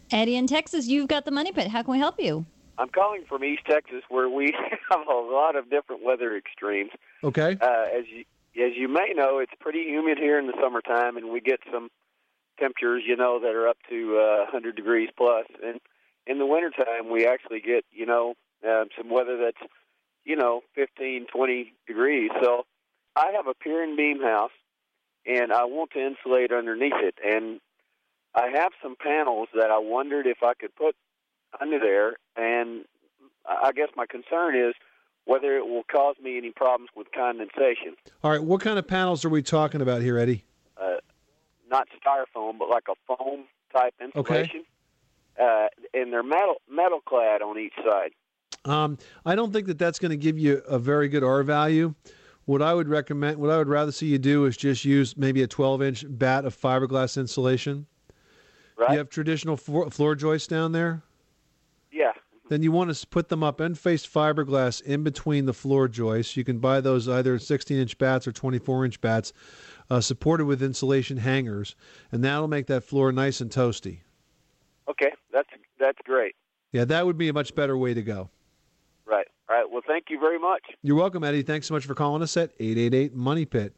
Eddie in Texas, you've got the Money Pit. How can we help you? I'm calling from East Texas, where we have a lot of different weather extremes. Okay. As you may know, it's pretty humid here in the summertime, and we get some temperatures, that are up to 100 degrees plus. And in the wintertime, we actually get, some weather that's, 15, 20 degrees. So I have a pier and beam house, and I want to insulate underneath it. And I have some panels that I wondered if I could put under there, and I guess my concern is whether it will cause me any problems with condensation. All right, what kind of panels are we talking about here, Eddie? Not styrofoam, but like a foam-type insulation. Okay. And they're metal clad on each side. I don't think that's going to give you a very good R value. What I would rather see you do is just use maybe a 12-inch bat of fiberglass insulation. Right. You have traditional floor joists down there? Yeah. Then you want to put them up end-faced fiberglass in between the floor joists. You can buy those either 16-inch bats or 24-inch bats, supported with insulation hangers, and that'll make that floor nice and toasty. Okay, that's great. Yeah, that would be a much better way to go. Right. All right. Well, thank you very much. You're welcome, Eddie. Thanks so much for calling us at 888-MONEY-PIT.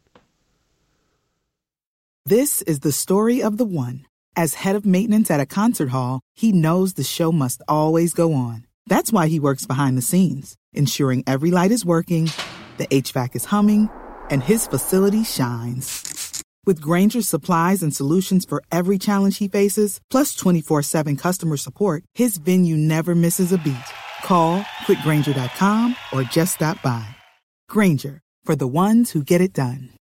This is the story of the one. As head of maintenance at a concert hall, he knows the show must always go on. That's why he works behind the scenes, ensuring every light is working, the HVAC is humming, and his facility shines. With Grainger's supplies and solutions for every challenge he faces, plus 24/7 customer support, his venue never misses a beat. Call quickgrainger.com or just stop by. Grainger, for the ones who get it done.